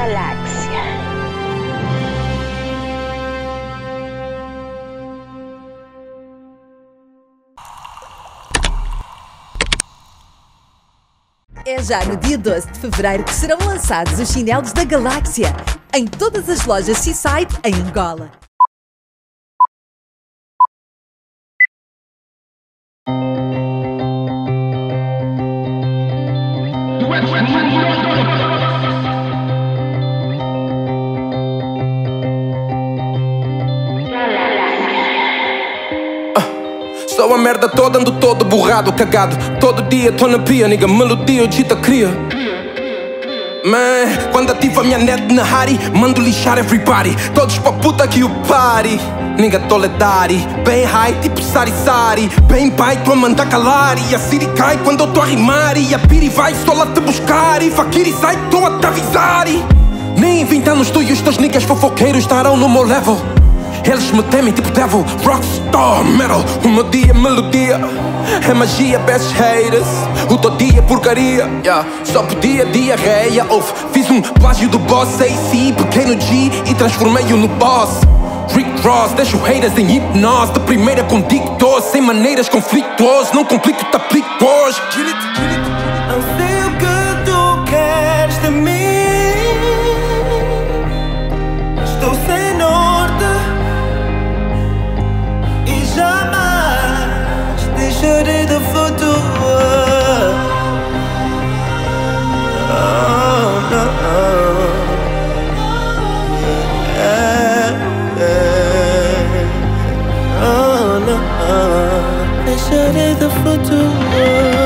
Galáxia. É já no dia 12 de fevereiro que serão lançados os chinelos da Galáxia em todas as lojas Seaside em Angola. Sou a merda toda, ando todo borrado, cagado. Todo dia tô na pia, nigga, melodia o Gita cria. Man, quando ativo a minha net na Harry, mando lixar everybody. Todos pra puta que o party. Nigga, toledari, bem high, tipo sari-sari. Bem pai, tô a mandar calar. E a Siri cai quando eu tô a rimar. E a Piri vai só lá te buscar. E Fakiri sai, tô a te avisar. Nem 20 anos tu e os teus niggas fofoqueiros estarão no meu level. Eles me temem tipo devil, rockstar, metal. O meu dia é melodia, é magia, best haters. O teu dia é porcaria, só podia diarreia. Fiz um plágio do boss AC, peguei no G e transformei-o no boss. Rick Ross, deixo haters em hipnose. De primeira com dictos, sem maneiras conflituosas. Não complico, te aplico hoje. Não sei o que tu queres de mim. Estou sem norte e jamais deixarei de flutuar. Oh, não. Oh, não. Deixarei de flutuar.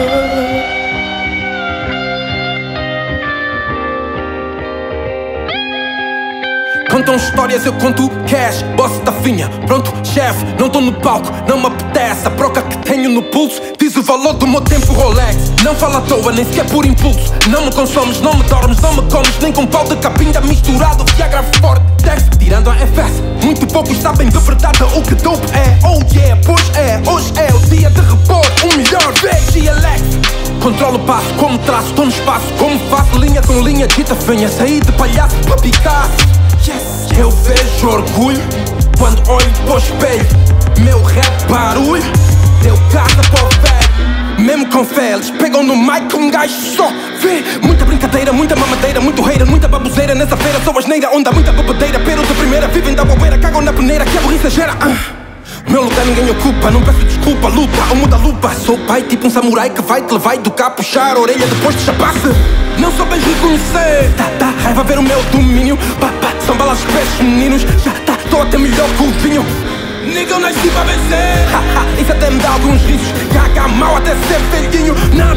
Contam histórias, eu conto cash, boss da finha. Pronto, chefe, não tô no palco, não me apetece. A broca que tenho no pulso diz o valor do meu tempo Rolex. Não fala à toa, nem sequer por impulso. Não me consomes, não me dormes, não me comes. Nem com pau de capinha misturado, Viagra forte. Tex, tirando a FS, muito poucos sabem de verdade o que dope é. Oh yeah, pois é, hoje é o dia de repor. Melhor vez, GLX. Controlo o passo, como traço, tô no espaço. Como faço, linha com linha, dita fenha. Saí de palhaço pra Picasso. Eu vejo orgulho quando olho pro espelho. Meu rap barulho deu casa para o velho. Mesmo com fé, eles pegam no mic um gajo só vê. Muita brincadeira, muita mamadeira, muito hater, muita baboseira. Nessa feira sou asneira, onde há muita bebedeira. Pero de primeira, vivem da bobeira, cagam na peneira. Que a burrice gera. Meu lugar ninguém ocupa, não peço desculpa, luta ou muda a lupa. Sou pai tipo um samurai que vai te levar e educar, puxar a orelha depois de chapar-se. Não soubes reconhecer, tá, raiva ver o meu domínio. São balas que pés meninos, já tá, tô até melhor que o vinho. Nigga, eu nasci pra vencer. Isso até me dá alguns vícios, caga mal até ser velhinho. Não,